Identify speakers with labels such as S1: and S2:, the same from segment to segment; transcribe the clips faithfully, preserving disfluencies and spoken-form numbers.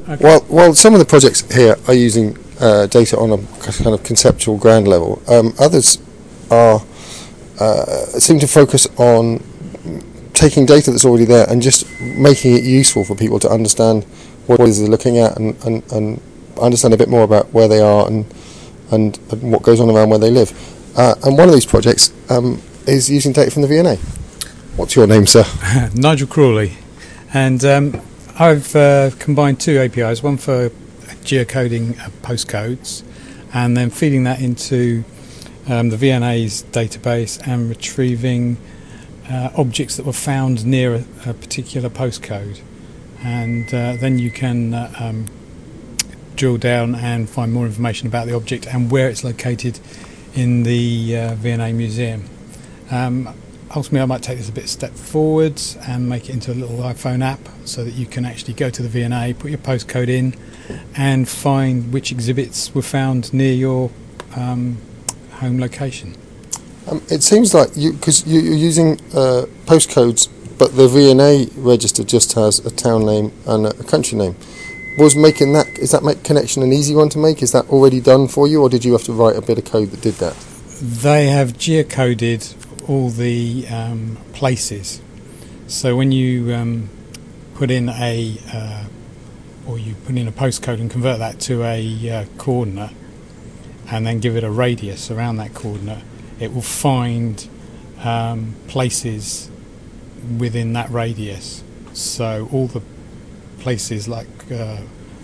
S1: Okay.
S2: Well, well, some of the projects here are using uh, data on a kind of conceptual grand level. Um, others are uh, seem to focus on taking data that's already there and just making it useful for people to understand what it is they're looking at and, and, and understand a bit more about where they are and and, and what goes on around where they live. Uh, and one of these projects um, is using data from the V N A. What's your name, sir?
S1: Nigel Crawley. And um, I've uh, combined two A P Is, one for geocoding uh, postcodes and then feeding that into um, the V N A's database and retrieving uh, objects that were found near a, a particular postcode. And uh, then you can uh, um, drill down and find more information about the object and where it's located in the uh, V N A museum. Um, ultimately I might take this a bit step forwards and make it into a little iPhone app so that you can actually go to the V N A, put your postcode in and find which exhibits were found near your um, home location.
S2: Um, it seems like you, because you, you're using uh, postcodes, but the V N A register just has a town name and a, a country name. Was making that, is that make connection an easy one to make? Is that already done for you, or did you have to write a bit of code that did that?
S1: They have geocoded all the um, places. So when you um, put in a, uh, or you put in a postcode and convert that to a uh, coordinate, and then give it a radius around that coordinate, it will find um, places within that radius. So all the places like uh,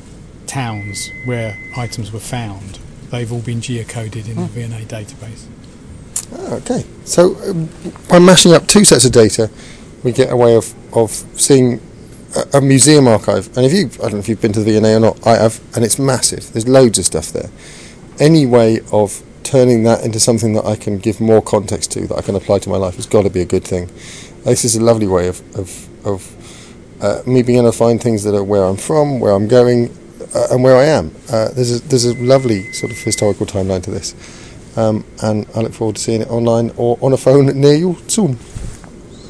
S1: towns where items were found, they've all been geocoded in
S2: oh.
S1: the V N A database.
S2: Oh, okay, so um, by mashing up two sets of data, we get a way of, of seeing a, a museum archive. And if you, I don't know if you've been to the V N A or not, I have, and it's massive. There's loads of stuff there. Any way of turning that into something that I can give more context to, that I can apply to my life, has got to be a good thing. This is a lovely way of of, of uh, me being able to find things that are where I'm from, where I'm going, uh, and where I am. Uh, there's a, there's a lovely sort of historical timeline to this, um, and I look forward to seeing it online or on a phone near you soon.